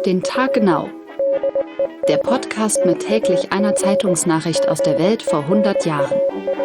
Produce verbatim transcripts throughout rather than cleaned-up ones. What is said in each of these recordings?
den Tag genau. Der Podcast mit täglich einer Zeitungsnachricht aus der Welt vor hundert Jahren.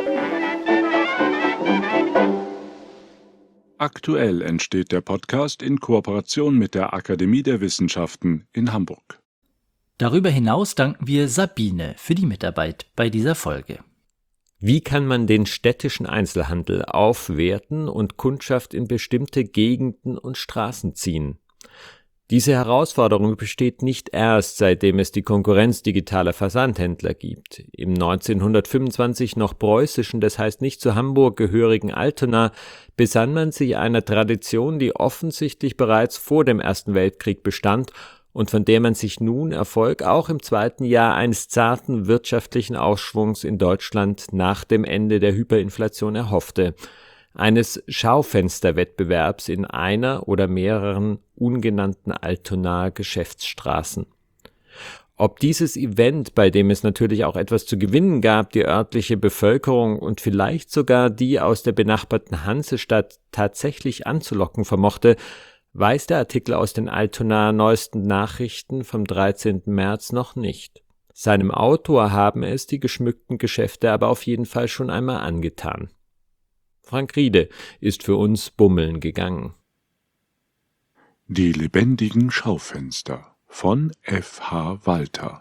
Aktuell entsteht der Podcast in Kooperation mit der Akademie der Wissenschaften in Hamburg. Darüber hinaus danken wir Sabine für die Mitarbeit bei dieser Folge. Wie kann man den städtischen Einzelhandel aufwerten und Kundschaft in bestimmte Gegenden und Straßen ziehen? Diese Herausforderung besteht nicht erst, seitdem es die Konkurrenz digitaler Versandhändler gibt. Im neunzehnhundertfünfundzwanzig noch preußischen, das heißt nicht zu Hamburg gehörigen Altona, besann man sich einer Tradition, die offensichtlich bereits vor dem Ersten Weltkrieg bestand und von der man sich nun Erfolg auch im zweiten Jahr eines zarten wirtschaftlichen Aufschwungs in Deutschland nach dem Ende der Hyperinflation erhoffte. Eines Schaufensterwettbewerbs in einer oder mehreren ungenannten Altonaer Geschäftsstraßen. Ob dieses Event, bei dem es natürlich auch etwas zu gewinnen gab, die örtliche Bevölkerung und vielleicht sogar die aus der benachbarten Hansestadt tatsächlich anzulocken vermochte, weiß der Artikel aus den Altonaer Neuesten Nachrichten vom dreizehnten März noch nicht. Seinem Autor haben es die geschmückten Geschäfte aber auf jeden Fall schon einmal angetan. Frank Riede ist für uns bummeln gegangen. Die lebendigen Schaufenster von F H Walter.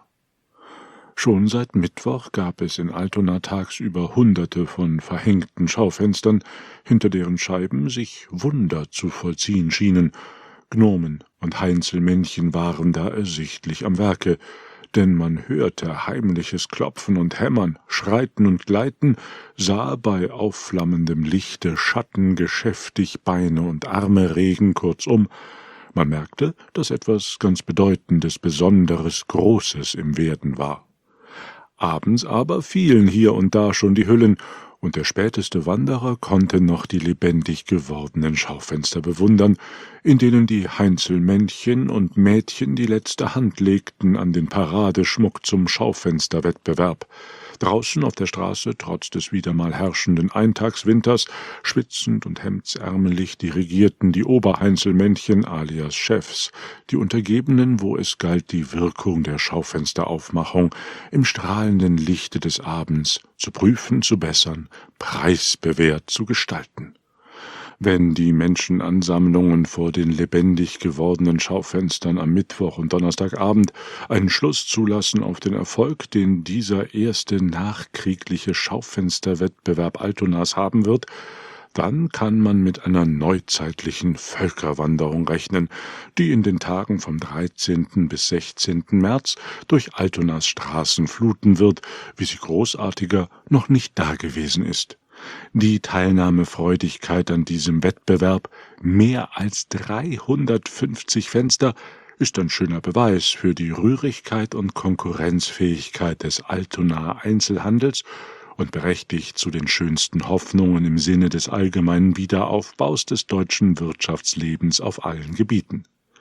Schon seit Mittwoch gab es in Altona tagsüber Hunderte von verhängten Schaufenstern, hinter deren Scheiben sich Wunder zu vollziehen schienen. Gnomen und Heinzelmännchen waren da ersichtlich am Werke, denn man hörte heimliches Klopfen und Hämmern, Schreiten und Gleiten, sah bei aufflammendem Lichte Schatten geschäftig Beine und Arme regen, kurzum, man merkte, dass etwas ganz Bedeutendes, Besonderes, Großes im Werden war. Abends aber fielen hier und da schon die Hüllen, und der späteste Wanderer konnte noch die lebendig gewordenen Schaufenster bewundern, in denen die Heinzelmännchen und Mädchen die letzte Hand legten an den Paradeschmuck zum Schaufensterwettbewerb. Draußen auf der Straße, trotz des wieder mal herrschenden Eintagswinters, schwitzend und hemdsärmelig dirigierten die Oberheinzelmännchen alias Chefs, die Untergebenen, wo es galt, die Wirkung der Schaufensteraufmachung im strahlenden Lichte des Abends zu prüfen, zu bessern, preisbewährt zu gestalten. Wenn die Menschenansammlungen vor den lebendig gewordenen Schaufenstern am Mittwoch und Donnerstagabend einen Schluss zulassen auf den Erfolg, den dieser erste nachkriegliche Schaufensterwettbewerb Altonas haben wird, dann kann man mit einer neuzeitlichen Völkerwanderung rechnen, die in den Tagen vom dreizehnten bis sechzehnten März durch Altonas Straßen fluten wird, wie sie großartiger noch nicht dagewesen ist. Die Teilnahmefreudigkeit an diesem Wettbewerb, mehr als dreihundertfünfzig Fenster, ist ein schöner Beweis für die Rührigkeit und Konkurrenzfähigkeit des Altonaer Einzelhandels und berechtigt zu den schönsten Hoffnungen im Sinne des allgemeinen Wiederaufbaus des deutschen Wirtschaftslebens auf allen Gebieten.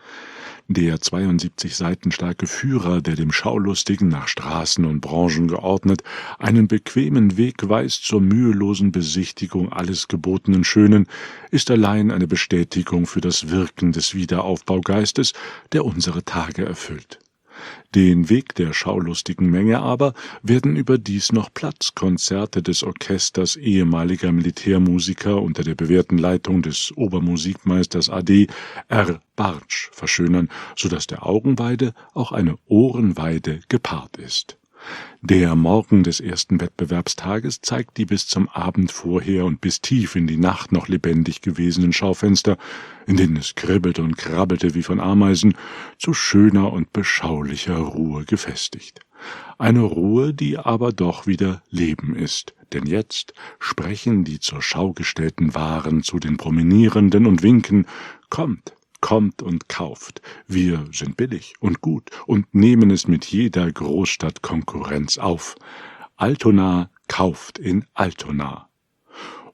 Der zweiundsiebzig Seiten starke Führer, der dem Schaulustigen nach Straßen und Branchen geordnet einen bequemen Weg weist zur mühelosen Besichtigung alles gebotenen Schönen, ist allein eine Bestätigung für das Wirken des Wiederaufbaugeistes, der unsere Tage erfüllt. Den Weg der schaulustigen Menge aber werden überdies noch Platzkonzerte des Orchesters ehemaliger Militärmusiker unter der bewährten Leitung des Obermusikmeisters A D R. Bartsch verschönern, so dass der Augenweide auch eine Ohrenweide gepaart ist. Der Morgen des ersten Wettbewerbstages zeigt die bis zum Abend vorher und bis tief in die Nacht noch lebendig gewesenen Schaufenster, in denen es kribbelte und krabbelte wie von Ameisen, zu schöner und beschaulicher Ruhe gefestigt. Eine Ruhe, die aber doch wieder Leben ist, denn jetzt sprechen die zur Schau gestellten Waren zu den Promenierenden und winken: Kommt! Kommt und kauft, wir sind billig und gut und nehmen es mit jeder Großstadtkonkurrenz auf. Altona kauft in Altona.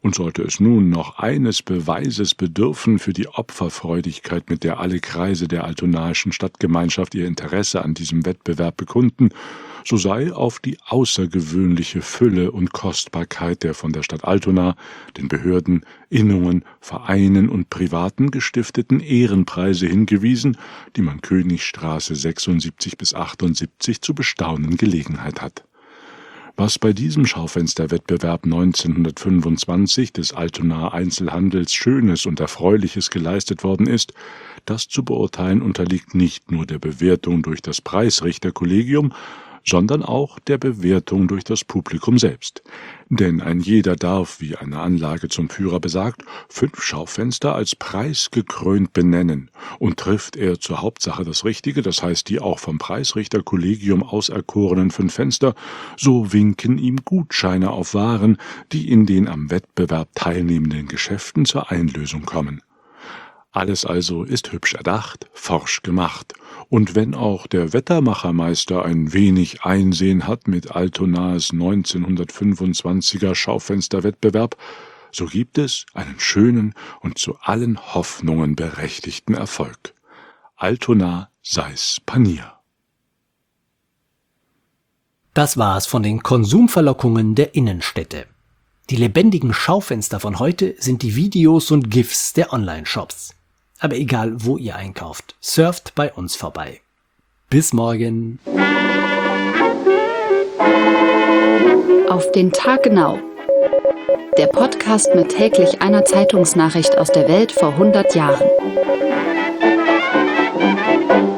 Und sollte es nun noch eines Beweises bedürfen für die Opferfreudigkeit, mit der alle Kreise der altonaischen Stadtgemeinschaft ihr Interesse an diesem Wettbewerb bekunden, so sei auf die außergewöhnliche Fülle und Kostbarkeit der von der Stadt Altona, den Behörden, Innungen, Vereinen und Privaten gestifteten Ehrenpreise hingewiesen, die man Königstraße sechsundsiebzig bis achtundsiebzig zu bestaunen Gelegenheit hat. Was bei diesem Schaufensterwettbewerb neunzehnhundertfünfundzwanzig des Altonaer Einzelhandels Schönes und Erfreuliches geleistet worden ist, das zu beurteilen unterliegt nicht nur der Bewertung durch das Preisrichterkollegium, sondern auch der Bewertung durch das Publikum selbst. Denn ein jeder darf, wie eine Anlage zum Führer besagt, fünf Schaufenster als preisgekrönt benennen, und trifft er zur Hauptsache das Richtige, das heißt die auch vom Preisrichterkollegium auserkorenen fünf Fenster, so winken ihm Gutscheine auf Waren, die in den am Wettbewerb teilnehmenden Geschäften zur Einlösung kommen. Alles also ist hübsch erdacht, forsch gemacht. Und wenn auch der Wettermachermeister ein wenig Einsehen hat mit Altonaes neunzehnhundertfünfundzwanziger Schaufensterwettbewerb, so gibt es einen schönen und zu allen Hoffnungen berechtigten Erfolg. Altona sei's Panier. Das war's von den Konsumverlockungen der Innenstädte. Die lebendigen Schaufenster von heute sind die Videos und GIFs der Online-Shops. Aber egal, wo ihr einkauft, surft bei uns vorbei. Bis morgen. Auf den Tag genau. Der Podcast mit täglich einer Zeitungsnachricht aus der Welt vor hundert Jahren.